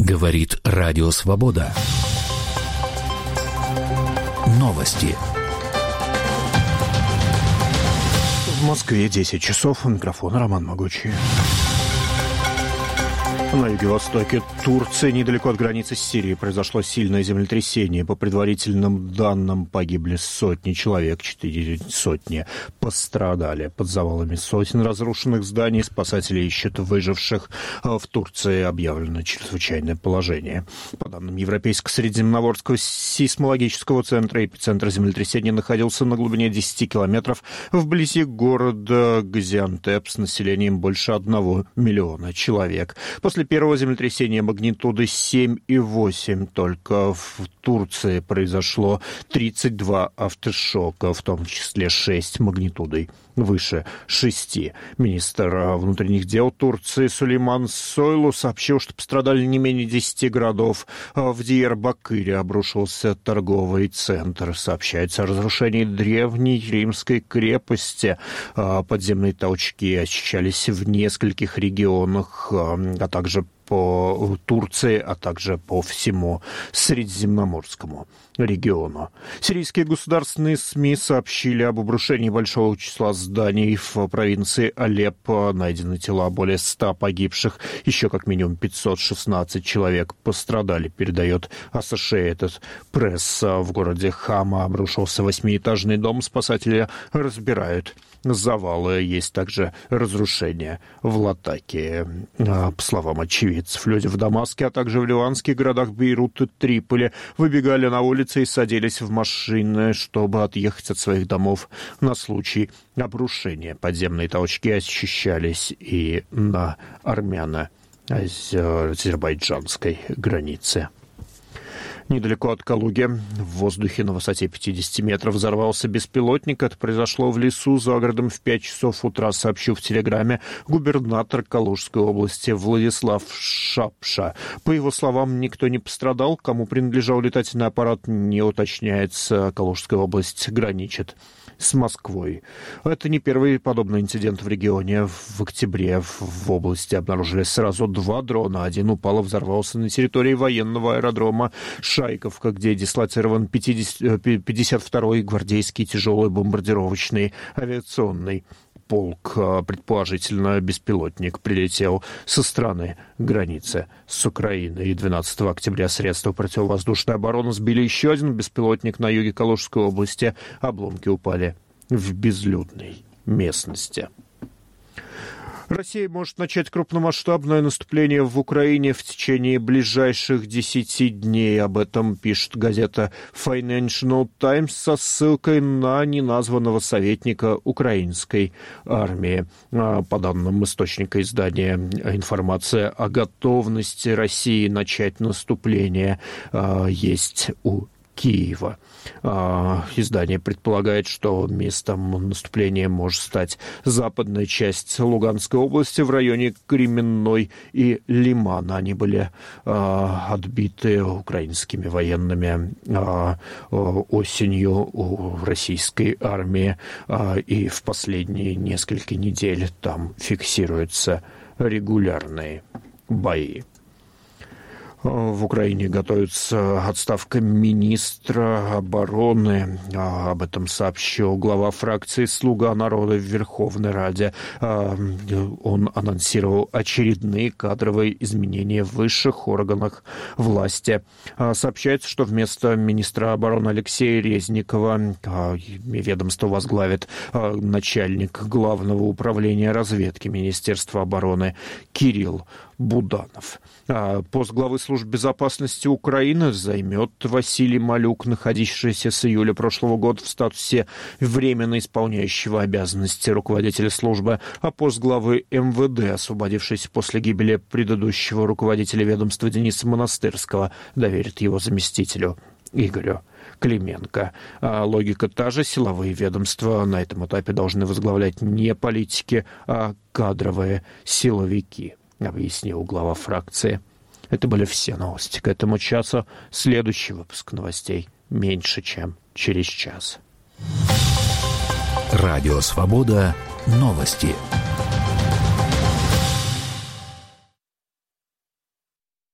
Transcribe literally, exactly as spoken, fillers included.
Говорит Радио Свобода. Новости. В Москве десять часов. У микрофона Роман Могучий. На юго-востоке Турции, недалеко от границы с Сирией, произошло сильное землетрясение. По предварительным данным, погибли сотни человек, четыре сотни пострадали. Под завалами сотен разрушенных зданий спасатели ищут выживших. В Турции объявлено чрезвычайное положение. По данным Европейско-Средиземноморского сейсмологического центра, эпицентр землетрясения находился на глубине десять километров вблизи города Газиантеп с населением больше одного миллиона человек. После первого землетрясения магнитуды семь и восемь только в Турции произошло тридцать два автошока, в том числе шесть магнитудой выше шести. Министр внутренних дел Турции Сулейман Сойлу сообщил, что пострадали не менее десяти городов. В Диярбакыре обрушился торговый центр. Сообщается о разрушении древней римской крепости. Подземные толчки ощущались в нескольких регионах, а также по Турции, а также по всему Средиземноморскому региону. Сирийские государственные СМИ сообщили об обрушении большого числа зданий в провинции Алеппо. Найдены тела более ста погибших. Еще как минимум пятьсот шестнадцать человек пострадали, передает Associated Press. В городе Хама обрушился восьмиэтажный дом. Спасатели разбирают завалы. Есть также разрушения в Латакии. По словам очевидцев, люди в Дамаске, а также в ливанских городах Бейрут и Триполи выбегали на улицы и садились в машины, чтобы отъехать от своих домов на случай обрушения. Подземные толчки ощущались и на армяно-азербайджанской границе. Недалеко от Калуги в воздухе на высоте пятьдесят метров взорвался беспилотник. Это произошло в лесу за городом в пять часов утра, сообщил в Телеграме губернатор Калужской области Владислав Шапша. По его словам, никто не пострадал. Кому принадлежал летательный аппарат, не уточняется. Калужская область граничит с Москвой. Это не первый подобный инцидент в регионе. В октябре в области обнаружили сразу два дрона. Один упал и взорвался на территории военного аэродрома Шайковка, где дислоцирован пятьдесят второй гвардейский тяжелый бомбардировочный авиационный полк. Предположительно, беспилотник прилетел со стороны границы с Украиной. И двенадцатого октября средства противовоздушной обороны сбили еще один беспилотник на юге Калужской области. Обломки упали в безлюдной местности. Россия может начать крупномасштабное наступление в Украине в течение ближайших десяти дней. Об этом пишет газета Financial Times со ссылкой на неназванного советника украинской армии. По данным источника издания, информация о готовности России начать наступление есть у Киева. Издание предполагает, что местом наступления может стать западная часть Луганской области в районе Кременной и Лимана. Они были отбиты украинскими военными осенью у российской армии, и в последние несколько недель там фиксируются регулярные бои. В Украине готовится отставка министра обороны. Об этом сообщил глава фракции «Слуга народа» в Верховной Раде. Он анонсировал очередные кадровые изменения в высших органах власти. Сообщается, что вместо министра обороны Алексея Резникова ведомство возглавит начальник Главного управления разведки Министерства обороны Кирилл Буданов. Пост главы службы безопасности Украины займет Василий Малюк, находившийся с июля прошлого года в статусе временно исполняющего обязанности руководителя службы, а пост главы эм вэ дэ, освободившийся после гибели предыдущего руководителя ведомства Дениса Монастырского, доверит его заместителю Игорю Клименко. А логика та же. Силовые ведомства на этом этапе должны возглавлять не политики, а кадровые силовики, объяснил глава фракции. Это были все новости к этому часу. Следующий выпуск новостей меньше, чем через час. Радио «Свобода». Новости.